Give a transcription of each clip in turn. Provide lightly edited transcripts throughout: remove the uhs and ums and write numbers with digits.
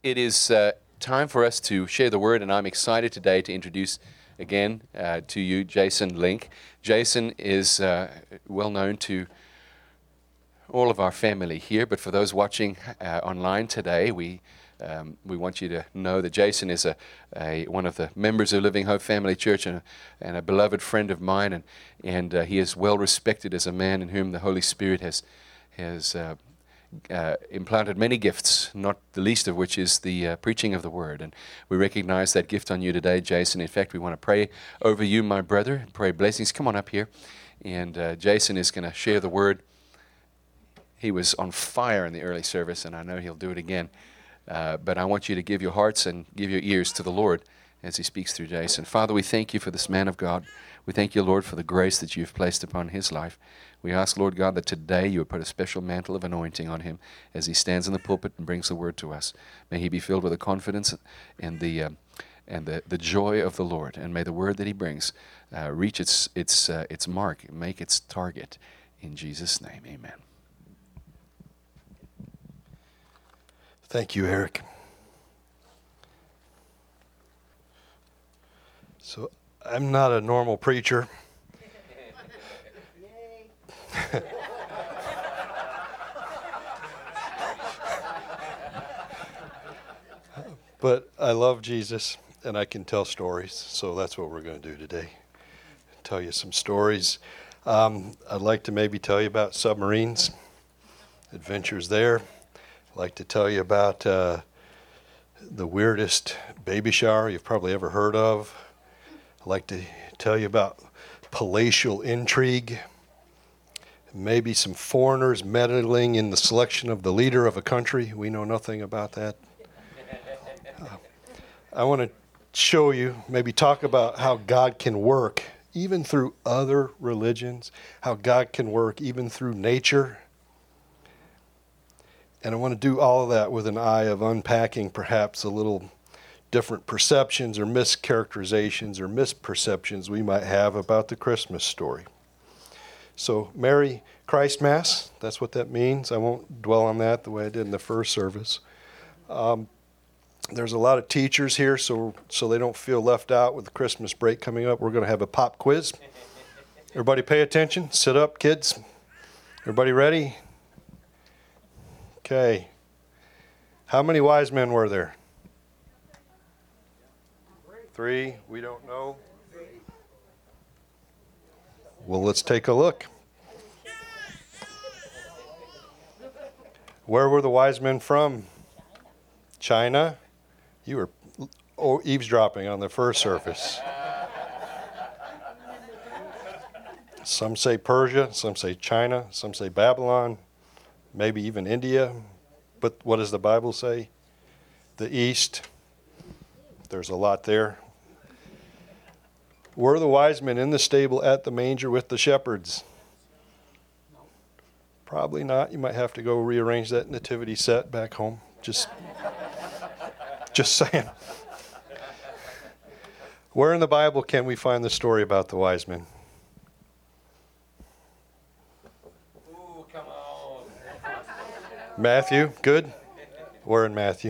it is time for us to share the word, and I'm excited today to introduce again to you Jason Link. Jason is well known to all of our family here, but for those watching online today, we want you to know that Jason is one of the members of Living Hope Family Church and a beloved friend of mine, and he is well respected as a man in whom the Holy Spirit has implanted many gifts, not the least of which is the preaching of the Word. And we recognize that gift on you today, Jason. In fact, we want to pray over you, my brother, and pray blessings. Come on up here. And Jason is going to share the Word. He was on fire in the early service, and I know he'll do it again. But I want you to give your hearts and give your ears to the Lord as he speaks through Jason. Father, we thank you for this man of God. We thank you, Lord, for the grace that you've placed upon his life. We ask, Lord God, that today you would put a special mantle of anointing on him as he stands in the pulpit and brings the word to us. May he be filled with the confidence and the joy of the Lord, and may the word that he brings reach its mark, make its target. In Jesus' name, amen. Thank you, Eric. So I'm not a normal preacher. But I love Jesus, and I can tell stories, so that's what we're going to do today. Tell you some stories. I'd like to maybe tell you about submarines, adventures there. I'd like to tell you about the weirdest baby shower you've probably ever heard of. I'd like to tell you about palatial intrigue. Maybe some foreigners meddling in the selection of the leader of a country. We know nothing about that. I want to show you, maybe talk about how God can work even through other religions, how God can work even through nature. And I want to do all of that with an eye of unpacking perhaps a little different perceptions or mischaracterizations or misperceptions we might have about the Christmas story. So, Merry Christmas, that's what that means. I won't dwell on that the way I did in the first service. There's a lot of teachers here, so they don't feel left out with the Christmas break coming up. We're going to have a pop quiz. Everybody pay attention. Sit up, kids. Everybody ready? Okay. How many wise men were there? 3. We don't know. Well, let's take a look. Where were the wise men from? China. You were eavesdropping on the first service. Some say Persia, some say China, some say Babylon, maybe even India. But what does the Bible say? The East. There's a lot there. Were the wise men in the stable at the manger with the shepherds? Probably not. You might have to go rearrange that nativity set back home. Just saying. Where in the Bible can we find the story about the wise men? Ooh, come on. Matthew, good. Where in Matthew?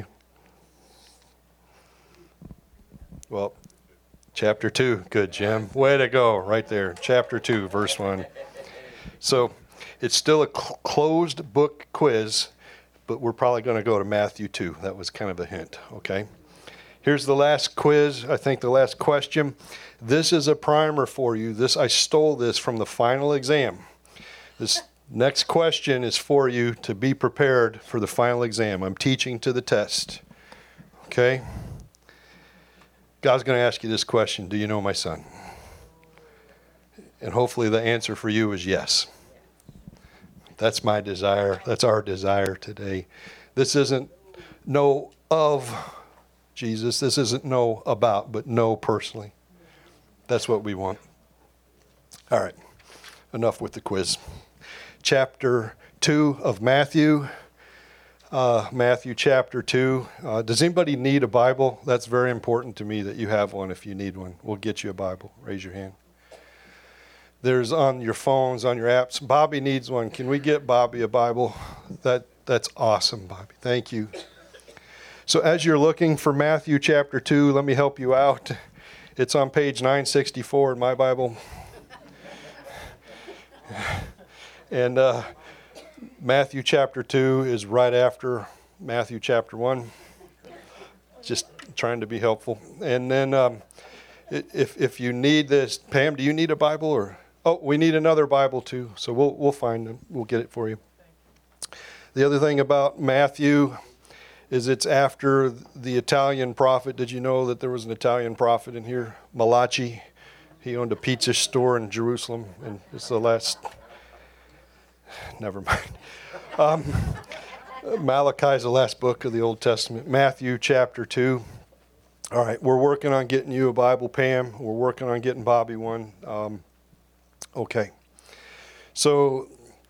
Well, chapter 2. Good, Jim. Way to go, right there. Chapter 2, verse 1. So it's still a closed book quiz, but we're probably going to go to Matthew 2. That was kind of a hint, okay? Here's the last quiz, I think the last question. This is a primer for you. I stole this from the final exam. This next question is for you to be prepared for the final exam. I'm teaching to the test, okay? God's going to ask you this question: do you know my son? And hopefully the answer for you is yes. That's my desire. That's our desire today. This isn't know of Jesus. This isn't know about, but know personally. That's what we want. All right. Enough with the quiz. Chapter 2 of Matthew. Matthew chapter 2. Does anybody need a Bible? That's very important to me that you have one if you need one. We'll get you a Bible. Raise your hand. There's on your phones, on your apps. Bobby needs one. Can we get Bobby a Bible? That's awesome, Bobby. Thank you. So as you're looking for Matthew chapter 2, let me help you out. It's on page 964 in my Bible. And Matthew chapter 2 is right after Matthew chapter 1. Just trying to be helpful. And then if you need this, Pam, do you need a Bible? Or we need another Bible too. So we'll find them. We'll get it for you. The other thing about Matthew is it's after the Italian prophet. Did you know that there was an Italian prophet in here? Malachi. He owned a pizza store in Jerusalem, and it's the last. Never mind. Malachi is the last book of the Old Testament. Matthew chapter 2. All right, we're working on getting you a Bible, Pam. We're working on getting Bobby one. Okay. So,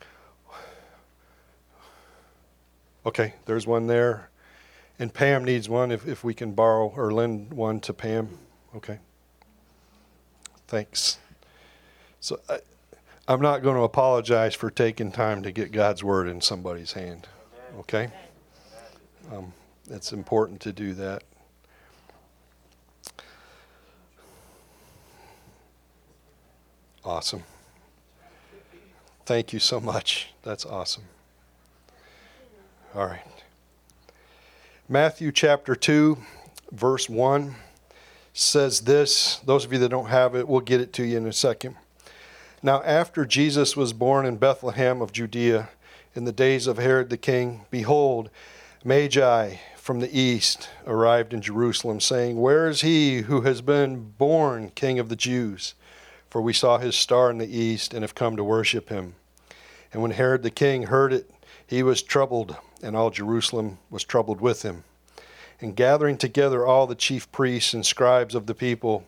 okay, there's one there. And Pam needs one if we can borrow or lend one to Pam. Okay. Thanks. So I'm not going to apologize for taking time to get God's word in somebody's hand. Okay? It's important to do that. Awesome. Thank you so much. That's awesome. All right. Matthew chapter 2, verse 1 says this. Those of you that don't have it, we'll get it to you in a second. Now, after Jesus was born in Bethlehem of Judea, in the days of Herod the king, behold, Magi from the east arrived in Jerusalem, saying, Where is he who has been born King of the Jews? For we saw his star in the east and have come to worship him. And when Herod the king heard it, he was troubled, and all Jerusalem was troubled with him. And gathering together all the chief priests and scribes of the people,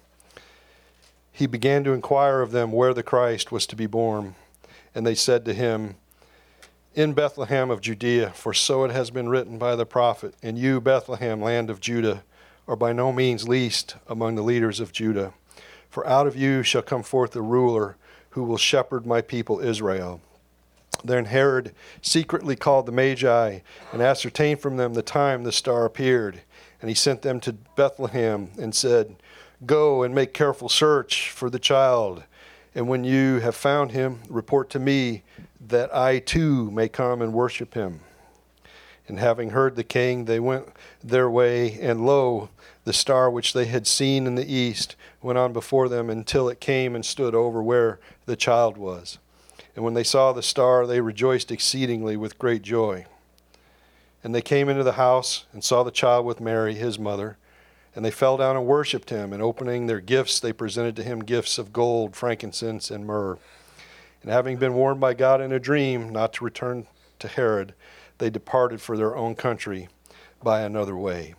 he began to inquire of them where the Christ was to be born. And they said to him, In Bethlehem of Judea, for so it has been written by the prophet, And you, Bethlehem, land of Judah, are by no means least among the leaders of Judah. For out of you shall come forth a ruler who will shepherd my people Israel. Then Herod secretly called the Magi and ascertained from them the time the star appeared. And he sent them to Bethlehem and said, Go and make careful search for the child. And when you have found him, report to me, that I too may come and worship him. And having heard the king, they went their way, and lo, the star which they had seen in the east went on before them until it came and stood over where the child was. And when they saw the star, they rejoiced exceedingly with great joy. And they came into the house and saw the child with Mary, his mother. And they fell down and worshipped him. And opening their gifts, they presented to him gifts of gold, frankincense, and myrrh. And having been warned by God in a dream not to return to Herod, they departed for their own country by another way.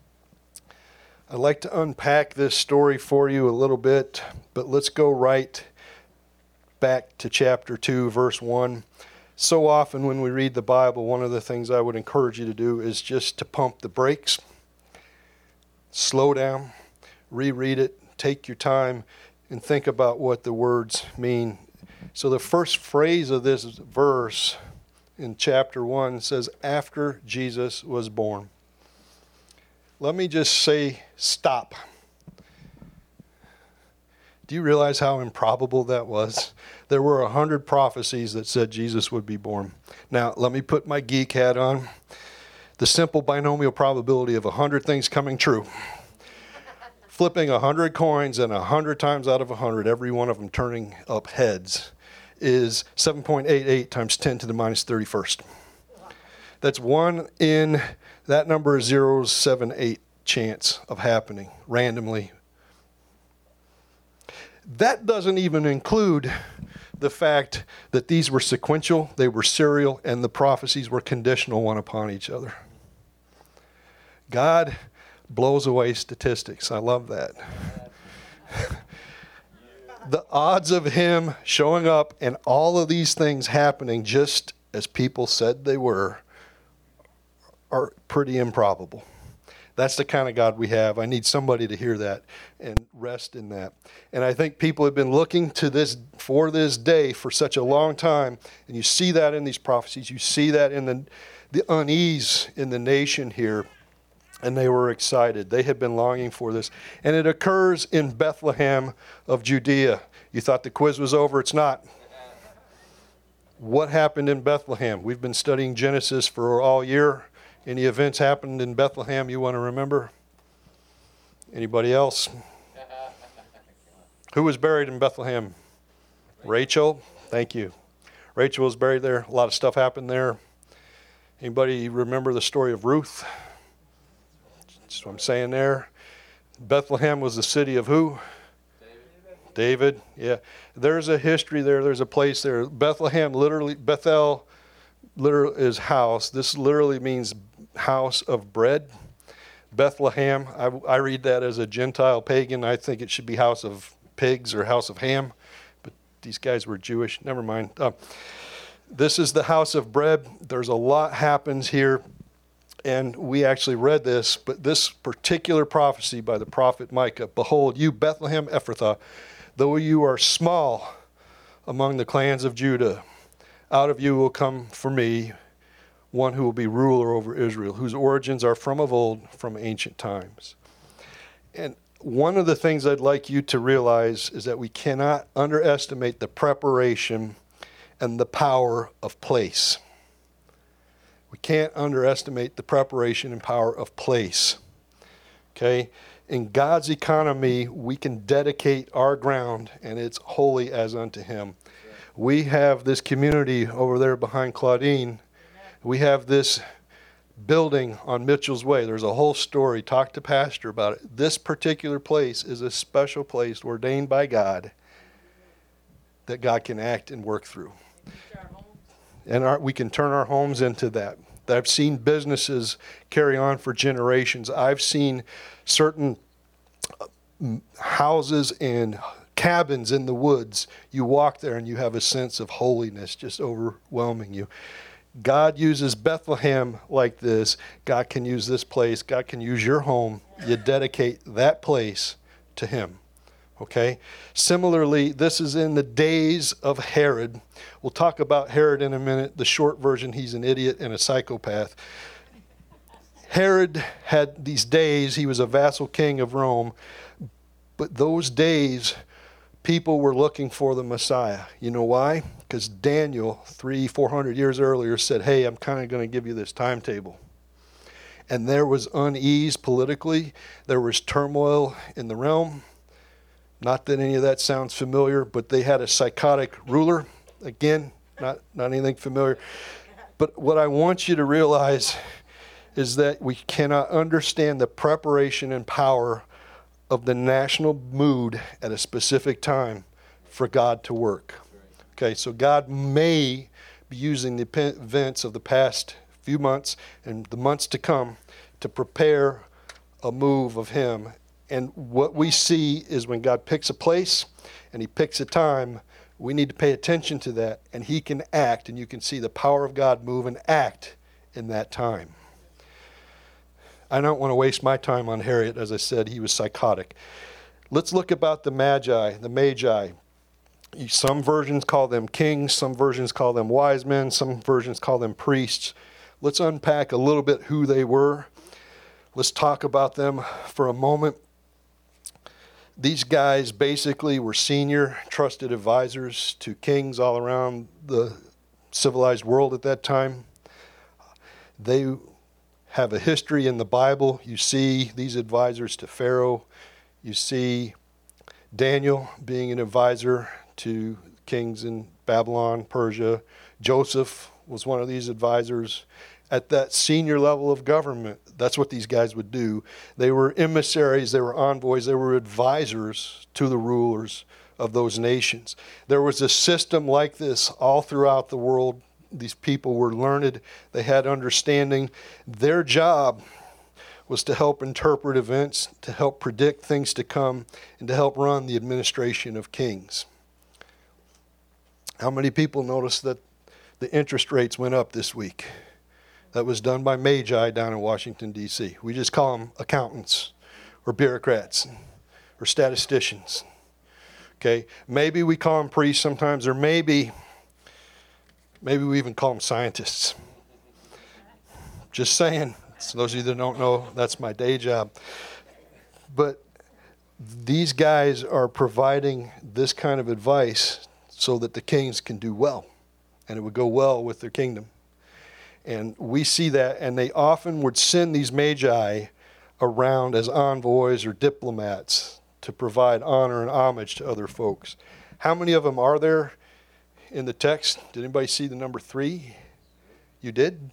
I'd like to unpack this story for you a little bit, but let's go right back to chapter 2, verse 1. So often when we read the Bible, one of the things I would encourage you to do is just to pump the brakes, slow down, reread it, take your time, and think about what the words mean. So the first phrase of this verse in chapter 1 says, after Jesus was born. Let me just say, stop. Do you realize how improbable that was? There were 100 prophecies that said Jesus would be born. Now, let me put my geek hat on. The simple binomial probability of 100 things coming true. Flipping 100 coins and 100 times out of 100, every one of them turning up heads, is 7.88 times 10 to the minus 31st. That's 1 in, that number is 0.78 chance of happening randomly. That doesn't even include the fact that these were sequential, they were serial, and the prophecies were conditional one upon each other. God blows away statistics. I love that. The odds of him showing up and all of these things happening just as people said they were are pretty improbable. That's the kind of God we have. I need somebody to hear that and rest in that. And I think people have been looking to this for this day for such a long time. And you see that in these prophecies. You see that in the unease in the nation here. And they were excited. They had been longing for this. And it occurs in Bethlehem of Judea. You thought the quiz was over. It's not. What happened in Bethlehem? We've been studying Genesis for all year. Any events happened in Bethlehem you want to remember? Anybody else? Who was buried in Bethlehem? Rachel. Thank you. Rachel was buried there. A lot of stuff happened there. Anybody remember the story of Ruth? That's what I'm saying there. Bethlehem was the city of who? David. Yeah. There's a history there. There's a place there. Bethlehem, literally, Bethel literally is house. This literally means house of bread. Bethlehem, I read that as a Gentile pagan. I think it should be house of pigs or house of ham. But these guys were Jewish. Never mind. This is the house of bread. There's a lot happens here. And we actually read this, but this particular prophecy by the prophet Micah, behold, you Bethlehem Ephrathah, though you are small among the clans of Judah, out of you will come for me one who will be ruler over Israel, whose origins are from of old, from ancient times. And one of the things I'd like you to realize is that we cannot underestimate the preparation and the power of place. We can't underestimate the preparation and power of place. Okay? In God's economy, we can dedicate our ground, and it's holy as unto Him. We have this community over there behind Claudine. We have this building on Mitchell's Way. There's a whole story. Talk to Pastor about it. This particular place is a special place ordained by God that God can act and work through. And we can turn our homes into that. I've seen businesses carry on for generations. I've seen certain houses and cabins in the woods. You walk there and you have a sense of holiness just overwhelming you. God uses Bethlehem like this. God can use this place. God can use your home. You dedicate that place to Him. Okay? Similarly, this is in the days of Herod. We'll talk about Herod in a minute. The short version, he's an idiot and a psychopath. Herod had these days. He was a vassal king of Rome. But those days, people were looking for the Messiah. You know why? Because Daniel, 400 years earlier, said, hey, I'm kind of going to give you this timetable. And there was unease politically. There was turmoil in the realm. Not that any of that sounds familiar, but they had a psychotic ruler. Again, not anything familiar. But what I want you to realize is that we cannot understand the preparation and power of the national mood at a specific time for God to work. Okay, so God may be using the events of the past few months and the months to come to prepare a move of Him. And what we see is when God picks a place and He picks a time, we need to pay attention to that, and He can act, and you can see the power of God move and act in that time. I don't want to waste my time on Herod. As I said, he was psychotic. Let's look about the Magi. Some versions call them kings, some versions call them wise men, some versions call them priests. Let's unpack a little bit who they were. Let's talk about them for a moment. These guys basically were senior trusted advisors to kings all around the civilized world at that time. They have a history in the Bible. You see these advisors to Pharaoh. You see Daniel being an advisor to kings in Babylon, Persia. Joseph was one of these advisors. At that senior level of government, that's what these guys would do. They were emissaries, they were envoys, they were advisors to the rulers of those nations. There was a system like this all throughout the world. These people were learned, they had understanding. Their job was to help interpret events, to help predict things to come, and to help run the administration of kings. How many people noticed that the interest rates went up this week? That was done by Magi down in Washington, D.C. We just call them accountants or bureaucrats or statisticians. Okay, maybe we call them priests sometimes, or maybe we even call them scientists. Just saying, So those of you that don't know, that's my day job. But these guys are providing this kind of advice so that the kings can do well, and it would go well with their kingdom. And we see that, and they often would send these magi around as envoys or diplomats to provide honor and homage to other folks. How many of them are there in the text? Did anybody see the number 3? You did?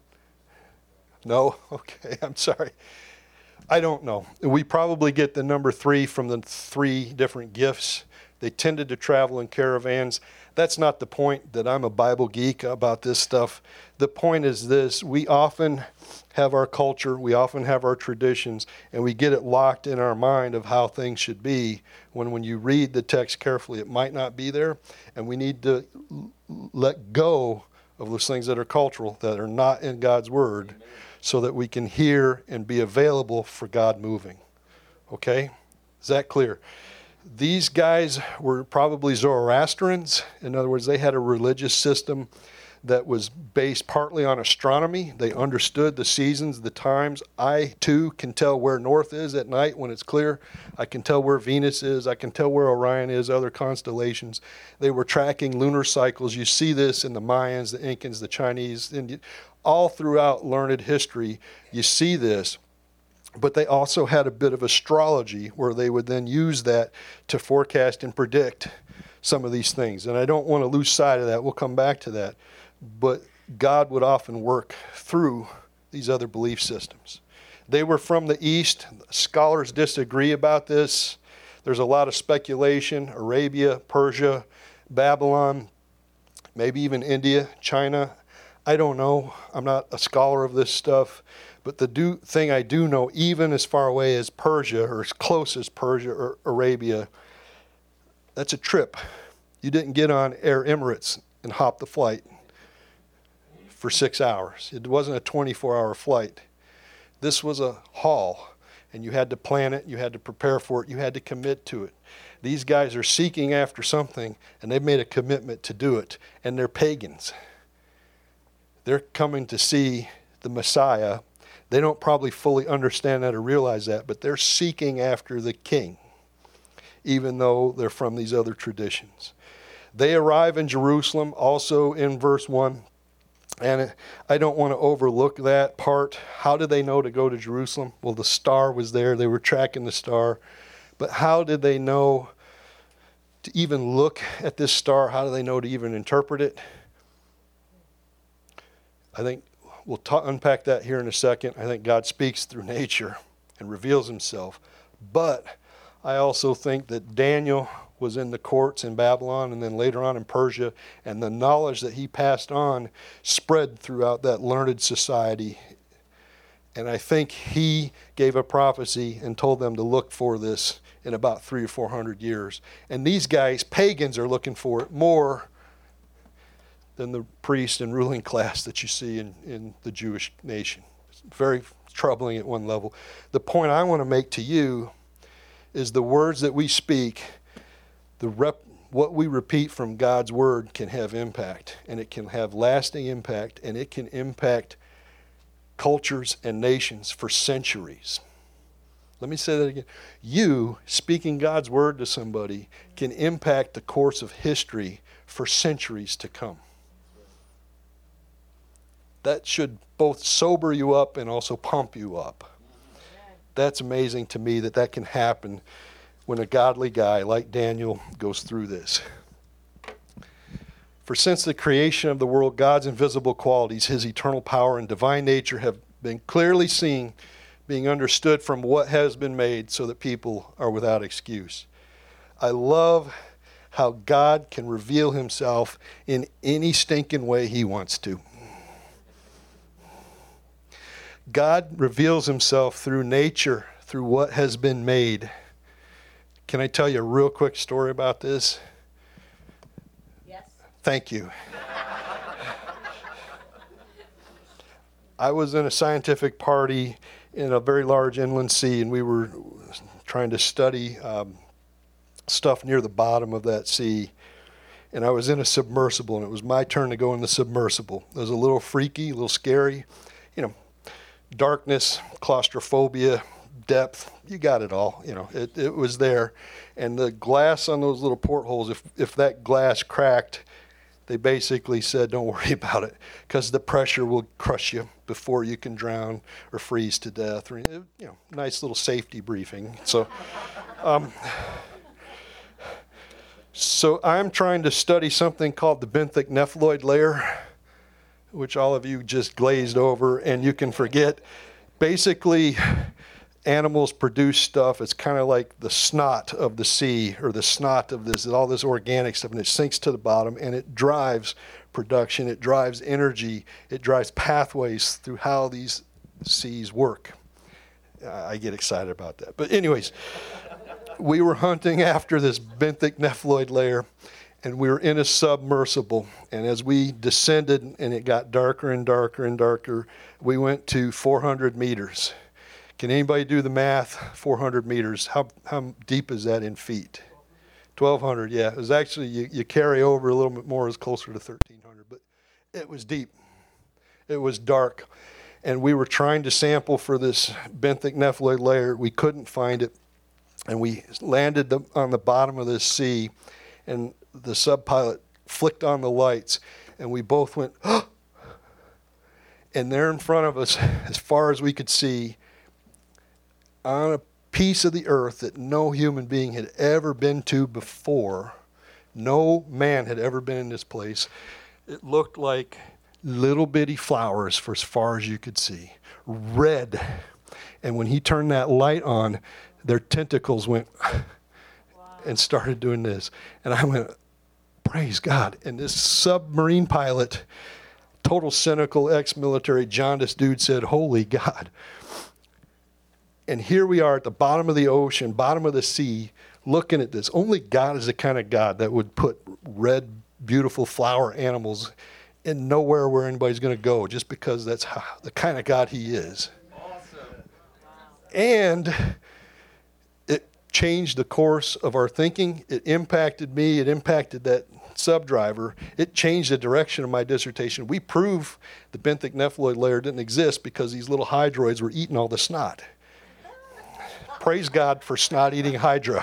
No? Okay, I'm sorry. I don't know. We probably get the number 3 from the 3 different gifts. They tended to travel in caravans. That's not the point that I'm a Bible geek about this stuff. The point is this: we often have our culture, we often have our traditions, and we get it locked in our mind of how things should be, when you read the text carefully, it might not be there, and we need to let go of those things that are cultural, that are not in God's Word, so that we can hear and be available for God moving. Okay? Is that clear? These guys were probably Zoroastrians. In other words, they had a religious system that was based partly on astronomy. They understood the seasons, the times. I, too, can tell where north is at night when it's clear. I can tell where Venus is. I can tell where Orion is, other constellations. They were tracking lunar cycles. You see this in the Mayans, the Incans, the Chinese. And all throughout learned history, you see this. But they also had a bit of astrology where they would then use that to forecast and predict some of these things. And I don't want to lose sight of that. We'll come back to that. But God would often work through these other belief systems. They were from the East. Scholars disagree about this. There's a lot of speculation. Arabia, Persia, Babylon, maybe even India, China. I don't know. I'm not a scholar of this stuff. But the thing I do know, even as far away as Persia, or as close as Persia or Arabia, that's a trip. You didn't get on Air Emirates and hop the flight for 6 hours. It wasn't a 24-hour flight. This was a haul, and you had to plan it, you had to prepare for it, you had to commit to it. These guys are seeking after something, and they've made a commitment to do it, and they're pagans. They're coming to see the Messiah. They don't probably fully understand that or realize that, but they're seeking after the king, even though they're from these other traditions. They arrive in Jerusalem, also in verse 1, and I don't want to overlook that part. How did they know to go to Jerusalem? Well, the star was there. They were tracking the star. But how did they know to even look at this star? How do they know to even interpret it? I think we'll unpack that here in a second. I think God speaks through nature and reveals himself. But I also think that Daniel was in the courts in Babylon and then later on in Persia, and the knowledge that he passed on spread throughout that learned society. And I think he gave a prophecy and told them to look for this in about 300 or 400 years. And these guys, pagans, are looking for it more than the priest and ruling class that you see in the Jewish nation. It's very troubling at one level. The point I want to make to you is the words that we speak, what we repeat from God's word can have impact, and it can have lasting impact, and it can impact cultures and nations for centuries. Let me say that again. You speaking God's word to somebody can impact the course of history for centuries to come. That should both sober you up and also pump you up. That's amazing to me that can happen when a godly guy like Daniel goes through this. For since the creation of the world, God's invisible qualities, his eternal power and divine nature have been clearly seen, being understood from what has been made, so that people are without excuse. I love how God can reveal himself in any stinking way he wants to. God reveals himself through nature, through what has been made. Can I tell you a real quick story about this? Yes. Thank you. I was in a scientific party in a very large inland sea, and we were trying to study stuff near the bottom of that sea. And I was in a submersible, and it was my turn to go in the submersible. It was a little freaky, a little scary. darkness, claustrophobia, depth, you got it all. It was there. And the glass on those little portholes, if that glass cracked, they basically said, don't worry about it, because the pressure will crush you before you can drown or freeze to death. Or, nice little safety briefing. So I'm trying to study something called the benthic nephaloid layer, which all of you just glazed over, and you can forget. Basically, animals produce stuff. It's kind of like the snot of the sea, or the snot of all this organic stuff, and it sinks to the bottom, and it drives production. It drives energy. It drives pathways through how these seas work. I get excited about that. But anyways, we were hunting after this benthic nephaloid layer, and we were in a submersible. And as we descended and it got darker and darker and darker, we went to 400 meters. Can anybody do the math? 400 meters. How deep is that in feet? 1,200, yeah. It was actually, you carry over a little bit more, it's closer to 1,300. But it was deep. It was dark. And we were trying to sample for this benthic nephaloid layer. We couldn't find it. And we landed on the bottom of this sea, and the sub-pilot flicked on the lights, and we both went, oh! And there in front of us, as far as we could see, on a piece of the earth that no human being had ever been to before, no man had ever been in this place, it looked like little bitty flowers for as far as you could see, red. And when he turned that light on, their tentacles went and started doing this. And I went, praise God. And this submarine pilot, total cynical ex-military jaundiced dude, said, holy God. And here we are at the bottom of the ocean, bottom of the sea, looking at this. Only God is the kind of God that would put red, beautiful flower animals in nowhere where anybody's going to go, just because that's the kind of God he is. Awesome. And it changed the course of our thinking. It impacted me. It impacted that sub-driver. It changed the direction of my dissertation. We prove the benthic nephaloid layer didn't exist because these little hydroids were eating all the snot. Praise God for snot-eating hydra.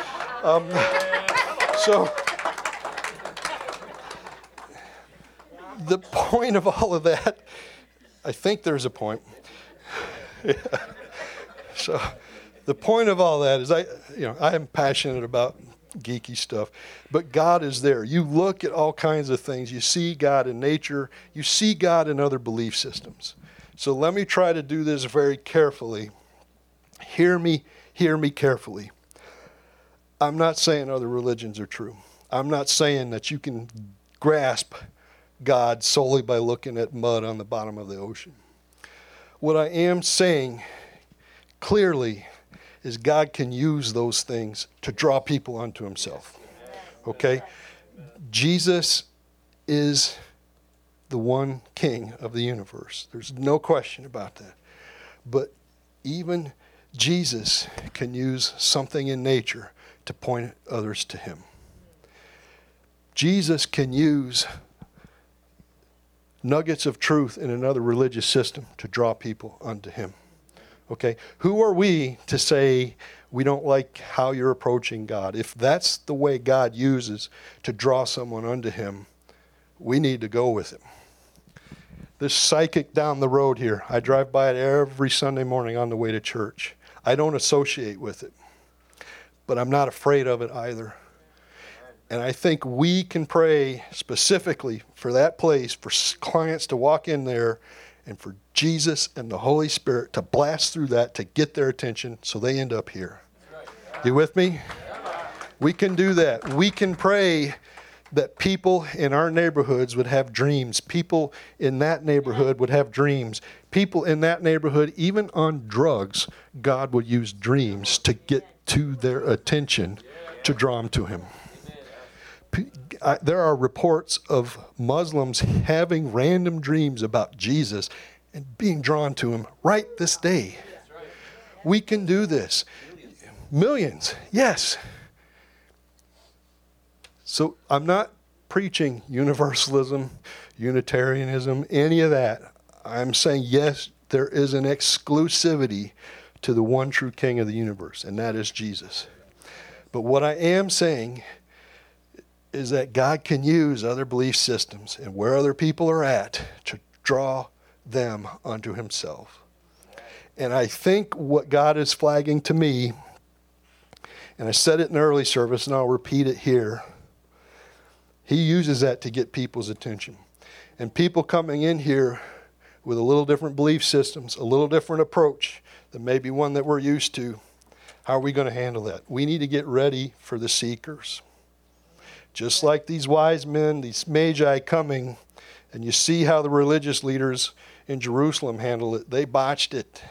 So the point of all of that, I think there's a point. Yeah. So the point of all that is I am passionate about geeky stuff, but God is there. You look at all kinds of things. You see God in nature. You see God in other belief systems. So let me try to do this very carefully. Hear me carefully. I'm not saying other religions are true. I'm not saying that you can grasp God solely by looking at mud on the bottom of the ocean. What I am saying clearly is God can use those things to draw people unto himself. Okay? Jesus is the one king of the universe. There's no question about that. But even Jesus can use something in nature to point others to him. Jesus can use nuggets of truth in another religious system to draw people unto him. Okay? Who are we to say we don't like how you're approaching God? If that's the way God uses to draw someone unto him, we need to go with him. This psychic down the road here, I drive by it every Sunday morning on the way to church. I don't associate with it, but I'm not afraid of it either. And I think we can pray specifically for that place, for clients to walk in there, and for Jesus and the Holy Spirit to blast through that to get their attention so they end up here. You with me? We can do that. We can pray that people in our neighborhoods would have dreams. People in that neighborhood would have dreams. People in that neighborhood, even on drugs, God would use dreams to get to their attention to draw them to him. There are reports of Muslims having random dreams about Jesus and being drawn to him right this day. We can do this. Millions, yes. So I'm not preaching universalism, Unitarianism, any of that. I'm saying, yes, there is an exclusivity to the one true King of the universe, and that is Jesus. But what I am saying is that God can use other belief systems and where other people are at to draw them unto himself. And I think what God is flagging to me, and I said it in the early service and I'll repeat it here, he uses that to get people's attention. And people coming in here with a little different belief systems, a little different approach than maybe one that we're used to, how are we going to handle that? We need to get ready for the seekers. Just like these wise men, these magi coming, and you see how the religious leaders in Jerusalem handled it. They botched it.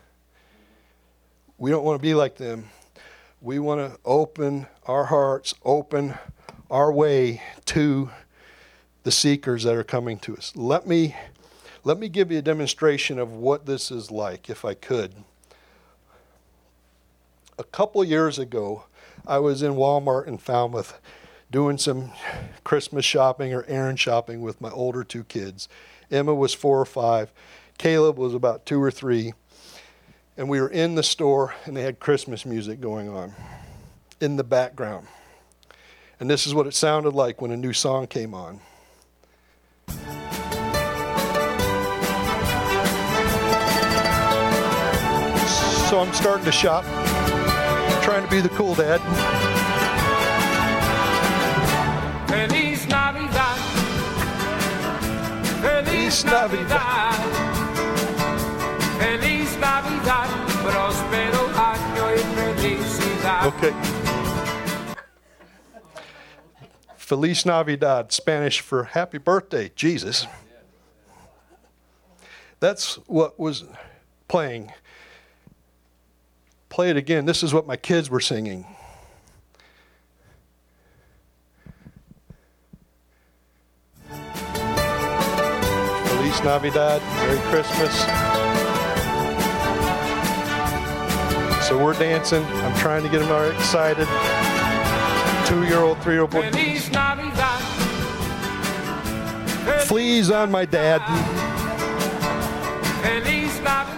We don't want to be like them. We want to open our hearts, open our way to the seekers that are coming to us. Let me give you a demonstration of what this is like, if I could. A couple years ago, I was in Walmart in Falmouth doing some Christmas shopping or errand shopping with my older two kids. Emma was 4 or 5. Caleb was about 2 or 3. And we were in the store, and they had Christmas music going on in the background. And this is what it sounded like when a new song came on. So I'm starting to shop, trying to be the cool dad. Feliz Navidad. Feliz Navidad. Feliz Navidad. Próspero año y felicidad. Okay. Feliz Navidad, Spanish for happy birthday, Jesus. That's what was playing. Play it again. This is what my kids were singing. Feliz Navidad, Merry Christmas. So we're dancing. I'm trying to get them all excited. 2-year-old, 3-year-old boy. Feliz Navidad. Fleas on my dad. Feliz Navidad.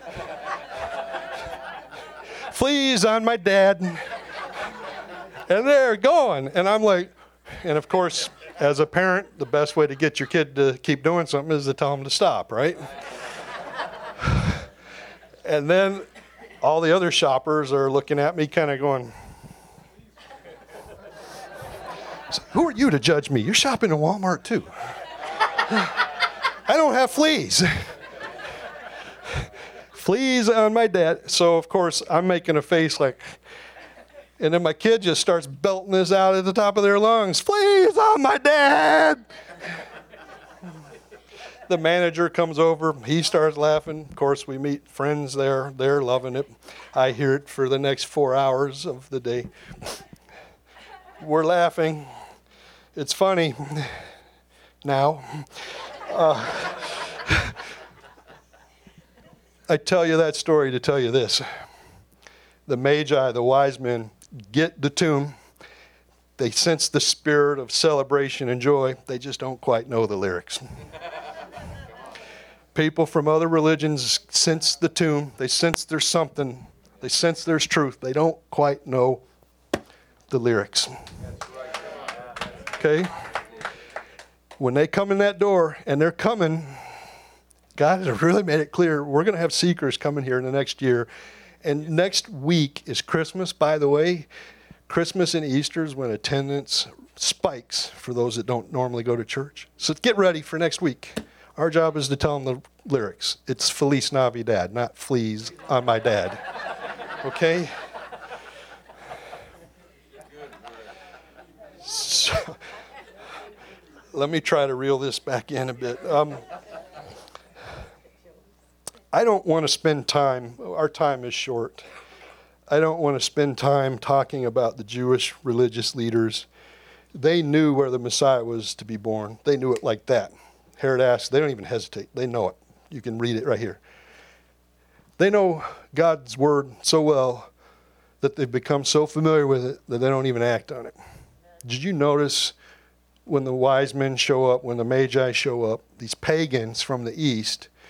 Fleas on my dad. And they're going. And I'm like, and of course, as a parent, the best way to get your kid to keep doing something is to tell them to stop, right? And then all the other shoppers are looking at me kind of going, who are you to judge me? You're shopping in Walmart too. I don't have fleas. Fleas on my dad. So, of course, I'm making a face like, and then my kid just starts belting this out at the top of their lungs. Fleas on my dad. The manager comes over. He starts laughing. Of course, we meet friends there. They're loving it. I hear it for the next 4 hours of the day. We're laughing. It's funny now. I tell you that story to tell you this. The Magi, the wise men, get the tune. They sense the spirit of celebration and joy. They just don't quite know the lyrics. People from other religions sense the tune. They sense there's something. They sense there's truth. They don't quite know the lyrics. Okay? When they come in that door, and they're coming, God has really made it clear, we're going to have seekers coming here in the next year. And next week is Christmas, by the way. Christmas and Easter is when attendance spikes for those that don't normally go to church. So get ready for next week. Our job is to tell them the lyrics. It's Feliz Navidad, not fleas on my dad. Okay? So, let me try to reel this back in a bit. I don't want to spend time, our time is short. I don't want to spend time talking about the Jewish religious leaders. They knew where the Messiah was to be born. They knew it like that. Herod asked, they don't even hesitate. They know it. You can read it right here. They know God's word so well that they've become so familiar with it that they don't even act on it. Did you notice when the wise men show up, when the Magi show up, these pagans from the east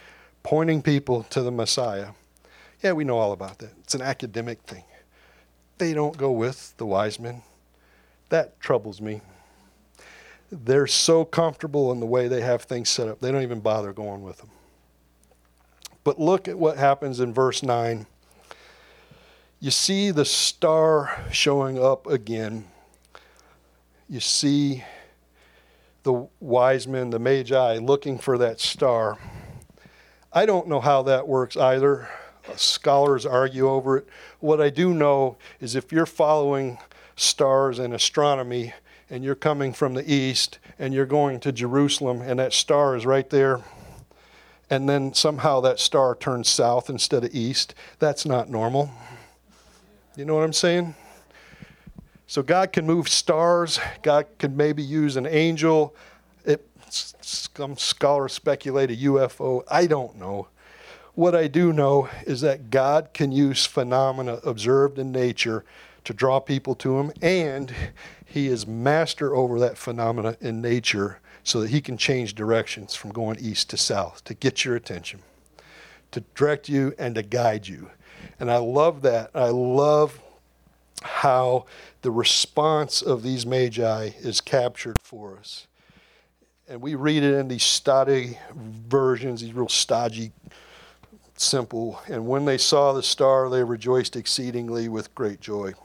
pointing people to the Messiah. Yeah, we know all about that. It's an academic thing. They don't go with the wise men. That troubles me. They're so comfortable in the way they have things set up, they don't even bother going with them. But look at what happens in verse 9. You see the star showing up again. You see the wise men, the magi, looking for that star. I don't know how that works either. Scholars argue over it. What I do know is if you're following stars and astronomy and you're coming from the east and you're going to Jerusalem and that star is right there, and then somehow that star turns south instead of east, that's not normal. You know what I'm saying? So God can move stars. God can maybe use an angel. Some scholars speculate a UFO. I don't know. What I do know is that God can use phenomena observed in nature to draw people to him, and he is master over that phenomena in nature so that he can change directions from going east to south to get your attention, to direct you and to guide you. And I love that. I love how the response of these magi is captured for us. And we read it in these study versions, these real stodgy, simple. And when they saw the star, they rejoiced exceedingly with great joy.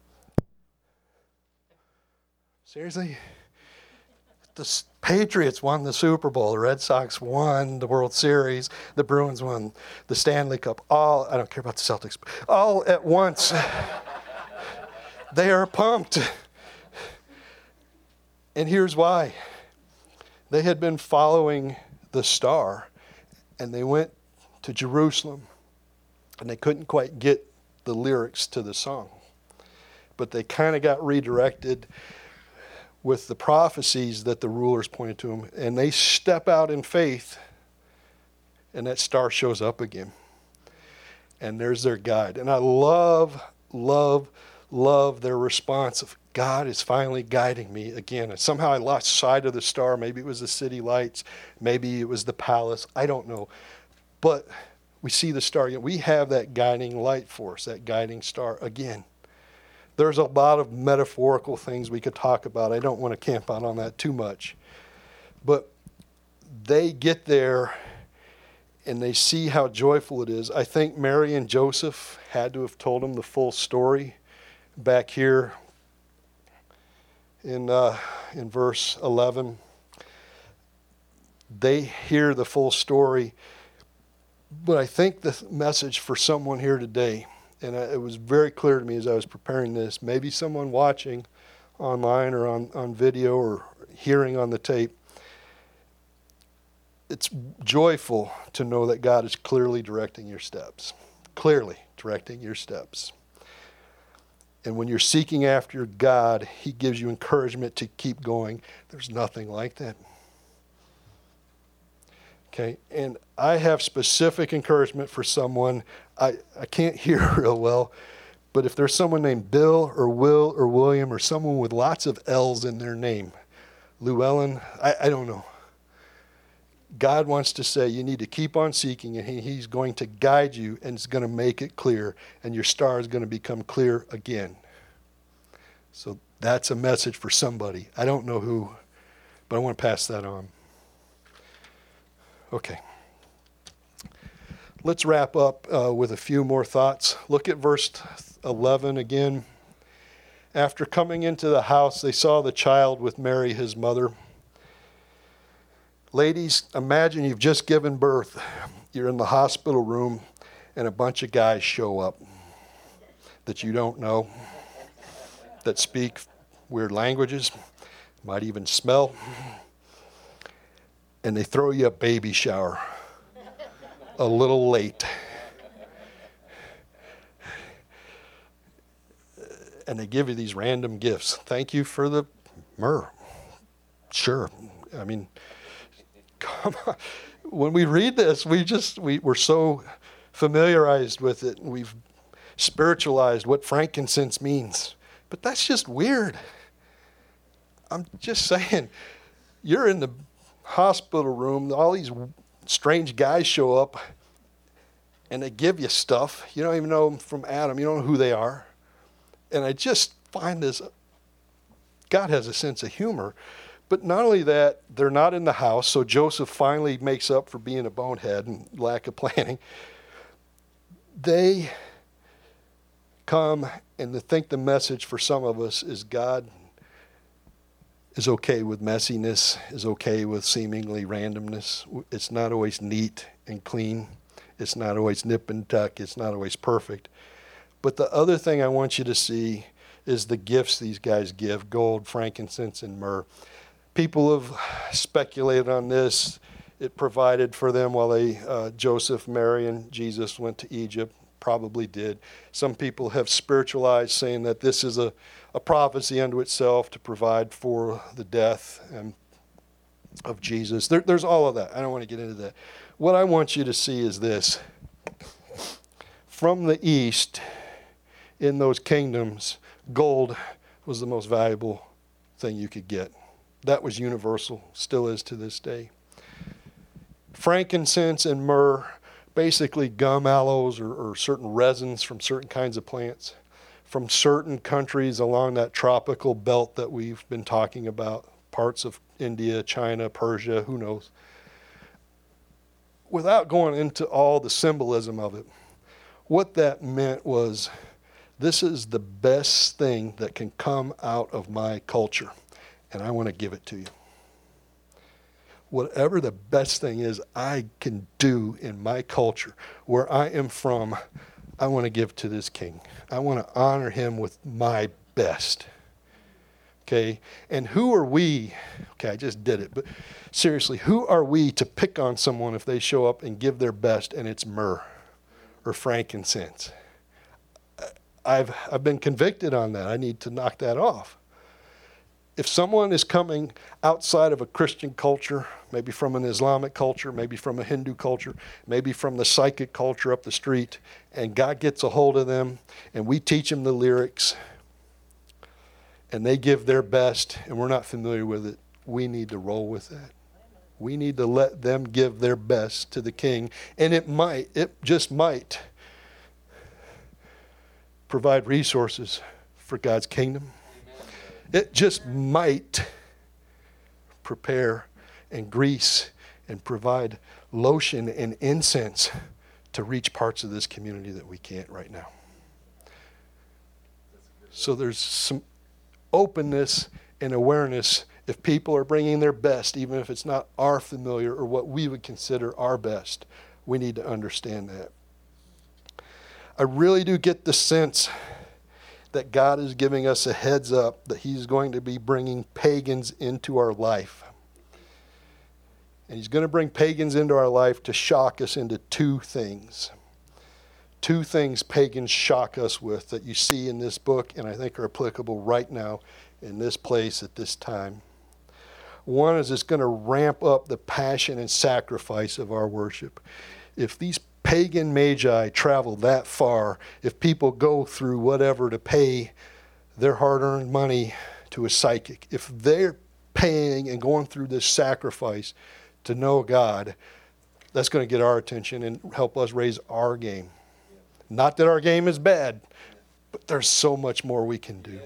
Seriously? The Patriots won the Super Bowl. The Red Sox won the World Series. The Bruins won the Stanley Cup. All, I don't care about the Celtics, all at once. They are pumped. And here's why. They had been following the star, and they went to Jerusalem, and they couldn't quite get the lyrics to the song. But they kind of got redirected with the prophecies that the rulers pointed to them, and they step out in faith, and that star shows up again. And there's their guide. And I love their response of, God is finally guiding me again. And somehow I lost sight of the star. Maybe it was the city lights. Maybe it was the palace. I don't know. But we see the star again. We have that guiding light for us, that guiding star again. There's a lot of metaphorical things we could talk about. I don't want to camp out on that too much. But they get there and they see how joyful it is. I think Mary and Joseph had to have told them the full story back here in verse 11. They hear the full story. But I think the message for someone here today, and it was very clear to me as I was preparing this, maybe someone watching online or on video or hearing on the tape, it's joyful to know that God is clearly directing your steps. Clearly directing your steps. And when you're seeking after God, he gives you encouragement to keep going. There's nothing like that. Okay, and I have specific encouragement for someone. I can't hear real well, but if there's someone named Bill or Will or William or someone with lots of L's in their name, Llewellyn, I don't know. God wants to say you need to keep on seeking, and he's going to guide you, and it's going to make it clear, and your star is going to become clear again. So that's a message for somebody. I don't know who, but I want to pass that on. Okay. Let's wrap up with a few more thoughts. Look at verse 11 again. After coming into the house, they saw the child with Mary, his mother. Ladies, imagine you've just given birth. You're in the hospital room, and a bunch of guys show up that you don't know, that speak weird languages, might even smell, and they throw you a baby shower a little late. And they give you these random gifts. Thank you for the myrrh. Sure. I mean, come on. When we read this, we're so familiarized with it, and we've spiritualized what frankincense means. But that's just weird. I'm just saying, you're in the hospital room, all these strange guys show up and they give you stuff. You don't even know them from Adam. You don't know who they are. And I just find this, God has a sense of humor. But not only that, they're not in the house, so Joseph finally makes up for being a bonehead and lack of planning. They come and they think the message for some of us is God is okay with messiness, is okay with seemingly randomness. It's not always neat and clean. It's not always nip and tuck. It's not always perfect. But the other thing I want you to see is the gifts these guys give: gold, frankincense, and myrrh. People have speculated on this. It provided for them while Joseph, Mary, and Jesus went to Egypt. Probably did. Some people have spiritualized, saying that this is a prophecy unto itself to provide for the death of Jesus. There's all of that. I don't want to get into that. What I want you to see is this. From the east, in those kingdoms, gold was the most valuable thing you could get. That was universal, still is to this day. Frankincense and myrrh, basically gum aloes or certain resins from certain kinds of plants, from certain countries along that tropical belt that we've been talking about, parts of India, China, Persia, who knows. Without going into all the symbolism of it, what that meant was, this is the best thing that can come out of my culture, and I want to give it to you. Whatever the best thing is I can do in my culture, where I am from, I want to give to this king. I want to honor him with my best. Okay? And who are we? Okay, I just did it, but seriously, who are we to pick on someone if they show up and give their best and it's myrrh or frankincense? I've been convicted on that. I need to knock that off. If someone is coming outside of a Christian culture, maybe from an Islamic culture, maybe from a Hindu culture, maybe from the psychic culture up the street, and God gets a hold of them, and we teach them the lyrics, and they give their best, and we're not familiar with it, we need to roll with that. We need to let them give their best to the king, and it just might provide resources for God's kingdom. It just might prepare and grease and provide lotion and incense to reach parts of this community that we can't right now. So there's some openness and awareness. If people are bringing their best, even if it's not our familiar or what we would consider our best, we need to understand that. I really do get the sense that God is giving us a heads up that he's going to be bringing pagans into our life. And he's going to bring pagans into our life to shock us into two things. Two things pagans shock us with that you see in this book and I think are applicable right now in this place at this time. One is it's going to ramp up the passion and sacrifice of our worship. If these pagan magi travel that far, if people go through whatever to pay their hard-earned money to a psychic, if they're paying and going through this sacrifice to know God, that's going to get our attention and help us raise our game. Not that our game is bad, but there's so much more we can do.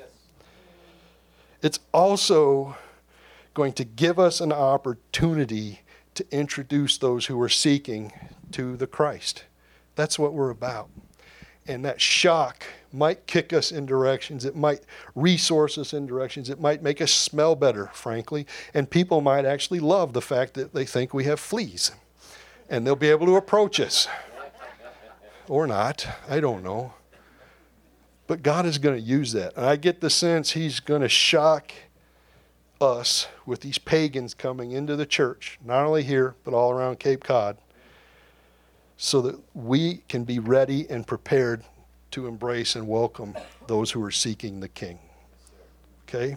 It's also going to give us an opportunity to introduce those who are seeking to the Christ. That's what we're about. And that shock might kick us in directions. It might resource us in directions. It might make us smell better, frankly. And people might actually love the fact that they think we have fleas. And they'll be able to approach us. Or not. I don't know. But God is going to use that. And I get the sense he's going to shock us with these pagans coming into the church, not only here, but all around Cape Cod, so that we can be ready and prepared to embrace and welcome those who are seeking the King. Okay?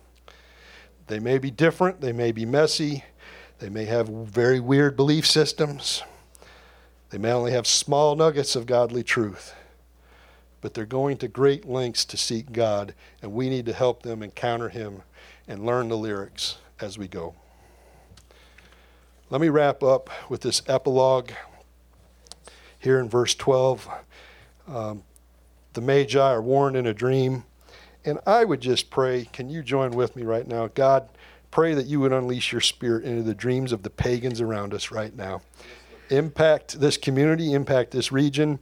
They may be different. They may be messy. They may have very weird belief systems. They may only have small nuggets of godly truth. But they're going to great lengths to seek God, and we need to help them encounter him and learn the lyrics as we go. Let me wrap up with this epilogue here in verse 12. The Magi are warned in a dream. And I would just pray, can you join with me right now? God, pray that you would unleash your spirit into the dreams of the pagans around us right now. Impact this community, impact this region.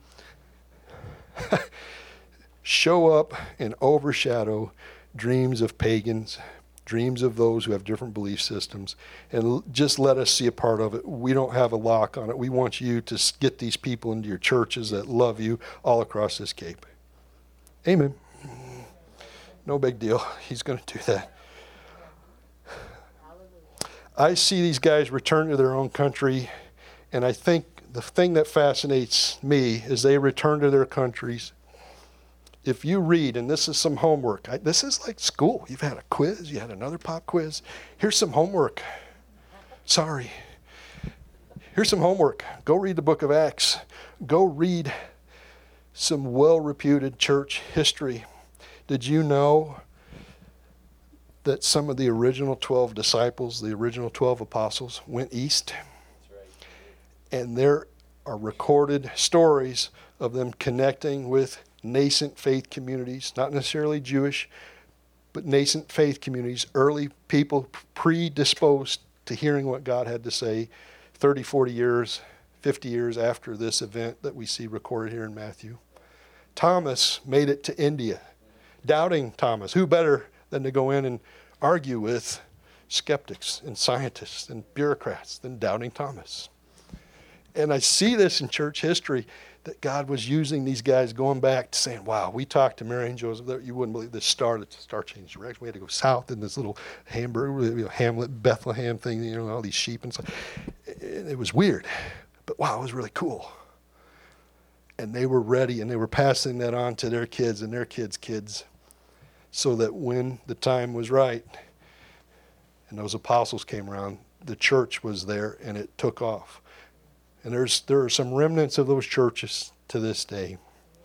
Show up and overshadow dreams of pagans, dreams of those who have different belief systems, and just let us see a part of it. We don't have a lock on it. We want you to get these people into your churches that love you all across this Cape. Amen. No big deal. He's going to do that. I see these guys return to their own country, and I think the thing that fascinates me is they return to their countries. If you read, and this is some homework, this is like school. You've had a quiz, you had another pop quiz. Here's some homework. Sorry. Here's some homework. Go read the book of Acts. Go read some well-reputed church history. Did you know that some of the original 12 disciples, the original 12 apostles, went east? That's right. And there are recorded stories of them connecting with nascent faith communities, not necessarily Jewish, but nascent faith communities, early people predisposed to hearing what God had to say 30, 40 years, 50 years after this event that we see recorded here in Matthew. Thomas made it to India. Doubting Thomas. Who better than to go in and argue with skeptics and scientists and bureaucrats than doubting Thomas? And I see this in church history, that God was using these guys going back to saying, wow, we talked to Mary and Joseph. You wouldn't believe this star changed direction. We had to go south in this little Hamlet, Bethlehem thing, all these sheep and stuff. It was weird, but wow, it was really cool. And they were ready, and they were passing that on to their kids and their kids' kids, so that when the time was right and those apostles came around, the church was there and it took off. And there are some remnants of those churches to this day.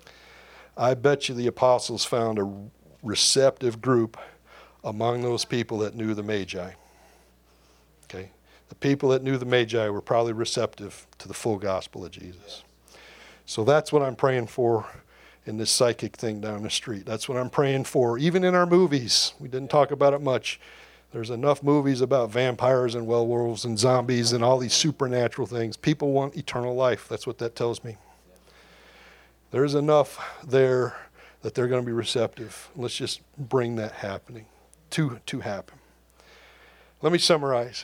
I bet you the apostles found a receptive group among those people that knew the Magi. Okay? The people that knew the Magi were probably receptive to the full gospel of Jesus. So that's what I'm praying for in this psychic thing down the street. That's what I'm praying for. Even in our movies, we didn't talk about it much. There's enough movies about vampires and werewolves and zombies and all these supernatural things. People want eternal life. That's what that tells me. There's enough there that they're going to be receptive. Let's just bring that happening to happen. Let me summarize.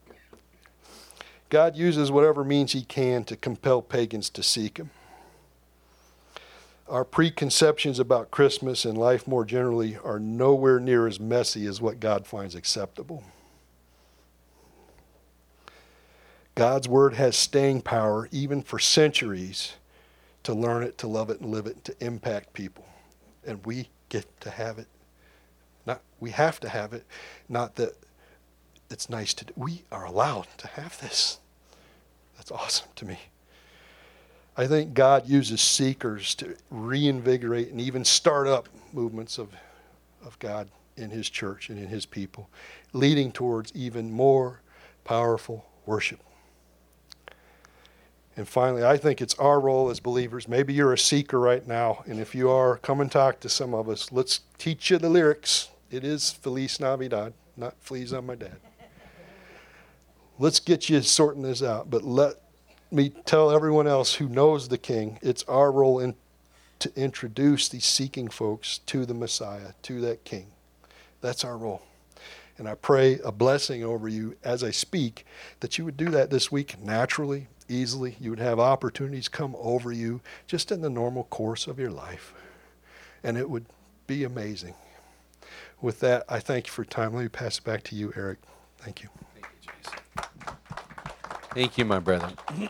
God uses whatever means he can to compel pagans to seek him. Our preconceptions about Christmas and life more generally are nowhere near as messy as what God finds acceptable. God's word has staying power even for centuries to learn it, to love it, and live it, to impact people. And we get to have it. We have to have it, not that it's nice to do. We are allowed to have this. That's awesome to me. I think God uses seekers to reinvigorate and even start up movements of God in his church and in his people, leading towards even more powerful worship. And finally, I think it's our role as believers. Maybe you're a seeker right now, and if you are, come and talk to some of us. Let's teach you the lyrics. It is Feliz Navidad, not Fleas on My Dad. Let's get you sorting this out, but let me tell everyone else who knows the King, it's our role to introduce these seeking folks to the Messiah, to that King. That's our role. And I pray a blessing over you as I speak, that you would do that this week naturally, easily. You would have opportunities come over you just in the normal course of your life. And it would be amazing. With that, I thank you for your time. Let me pass it back to you, Eric. Thank you. Thank you, Jason. Thank you, my brother.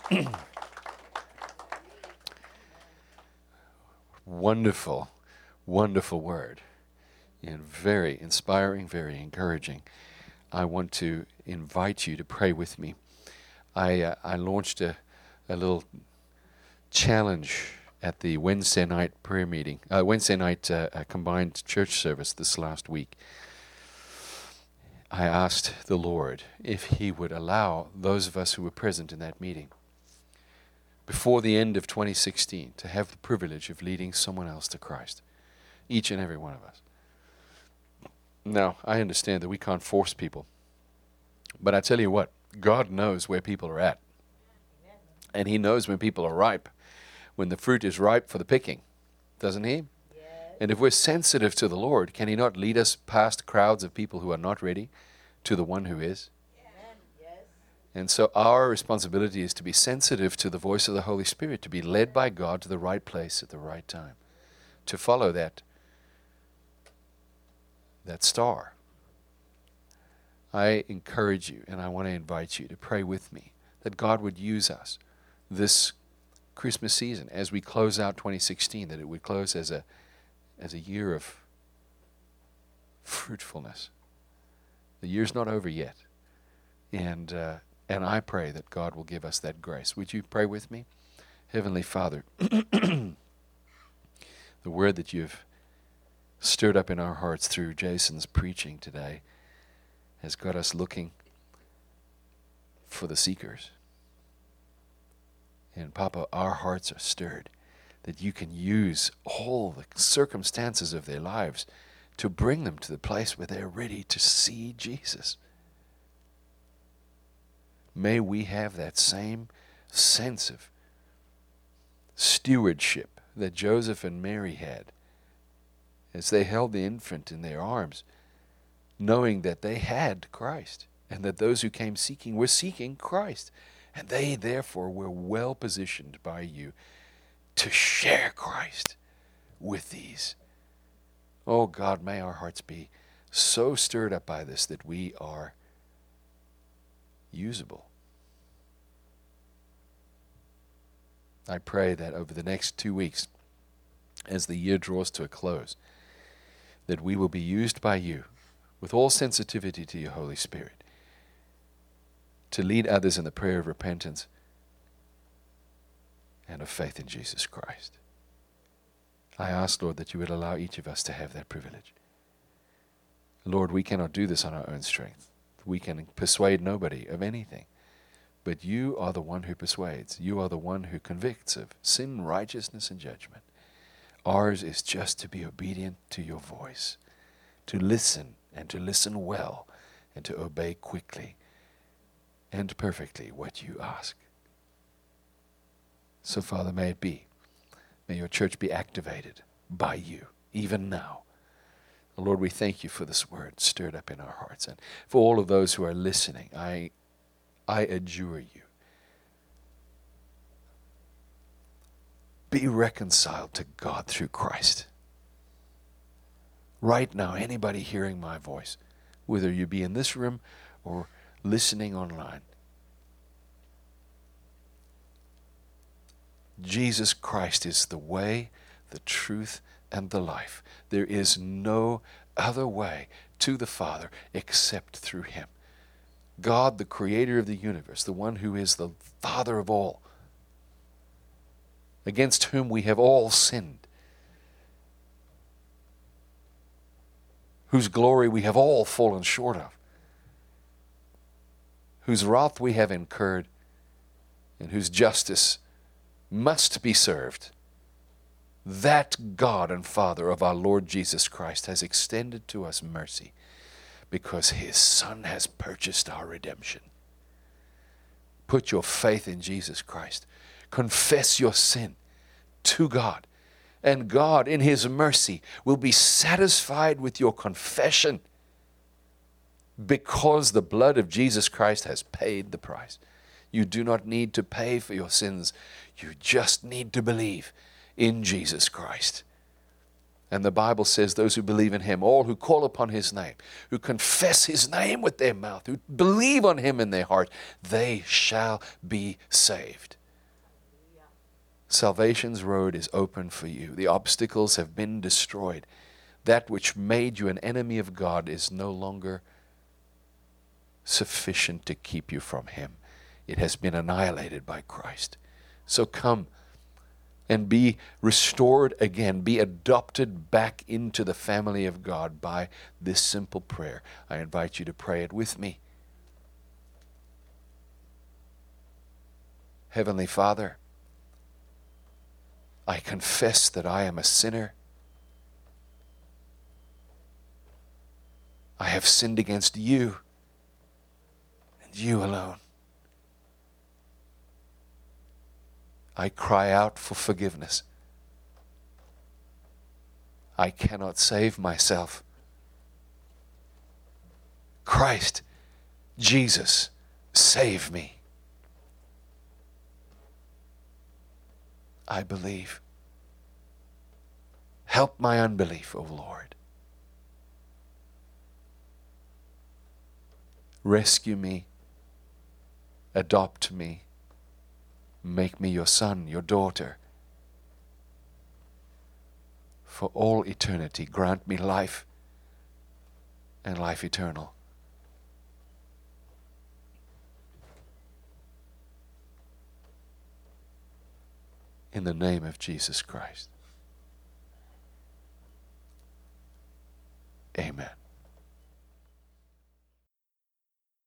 Wonderful, wonderful word. And very inspiring, very encouraging. I want to invite you to pray with me. I launched a little challenge at the Wednesday night prayer meeting, Wednesday night combined church service this last week. I asked the Lord if He would allow those of us who were present in that meeting before the end of 2016 to have the privilege of leading someone else to Christ. Each and every one of us. Now, I understand that we can't force people. But I tell you what, God knows where people are at. And He knows when people are ripe, when the fruit is ripe for the picking, doesn't He? Yes. And if we're sensitive to the Lord, can He not lead us past crowds of people who are not ready to the one who is? Amen. Yes. And so our responsibility is to be sensitive to the voice of the Holy Spirit, to be led by God to the right place at the right time, to follow that star. I encourage you, and I want to invite you to pray with me that God would use us this Christmas season as we close out 2016, that it would close as a year of fruitfulness. The year's not over yet. And I pray that God will give us that grace. Would you pray with me? Heavenly Father, the word that you've stirred up in our hearts through Jason's preaching today has got us looking for the seekers. And Papa, our hearts are stirred that you can use all the circumstances of their lives to bring them to the place where they're ready to see Jesus. May we have that same sense of stewardship that Joseph and Mary had as they held the infant in their arms, knowing that they had Christ and that those who came seeking were seeking Christ. And they, therefore, were well positioned by you to share Christ with these. Oh, God, may our hearts be so stirred up by this that we are usable. I pray that over the next 2 weeks, as the year draws to a close, that we will be used by you with all sensitivity to your Holy Spirit to lead others in the prayer of repentance and of faith in Jesus Christ. I ask, Lord, that you would allow each of us to have that privilege. Lord, we cannot do this on our own strength. We can persuade nobody of anything. But you are the one who persuades. You are the one who convicts of sin, righteousness, and judgment. Ours is just to be obedient to your voice, to listen and to listen well, and to obey quickly and perfectly what you ask. So, Father, may it be. May your church be activated by you, even now. Lord, we thank you for this word stirred up in our hearts. And for all of those who are listening, I adjure you. Be reconciled to God through Christ. Right now, anybody hearing my voice, whether you be in this room or listening online, Jesus Christ is the way, the truth, and the life. There is no other way to the Father except through him. God, the creator of the universe, the one who is the Father of all, against whom we have all sinned, whose glory we have all fallen short of, whose wrath we have incurred, and whose justice must be served. That God and Father of our Lord Jesus Christ has extended to us mercy because his Son has purchased our redemption. Put your faith in Jesus Christ. Confess your sin to God, and God in his mercy will be satisfied with your confession because the blood of Jesus Christ has paid the price. You do not need to pay for your sins. You just need to believe in Jesus Christ. And the Bible says those who believe in him, all who call upon his name, who confess his name with their mouth, who believe on him in their heart, they shall be saved. Salvation's road is open for you. The obstacles have been destroyed. That which made you an enemy of God is no longer sufficient to keep you from him. It has been annihilated by Christ. So come and be restored again, be adopted back into the family of God by this simple prayer. I invite you to pray it with me. Heavenly Father, I confess that I am a sinner. I have sinned against you and you alone. I cry out for forgiveness. I cannot save myself. Christ, Jesus, save me. I believe. Help my unbelief, O Lord. Rescue me. Adopt me. Make me your son, your daughter. For all eternity, grant me life and life eternal. In the name of Jesus Christ. Amen.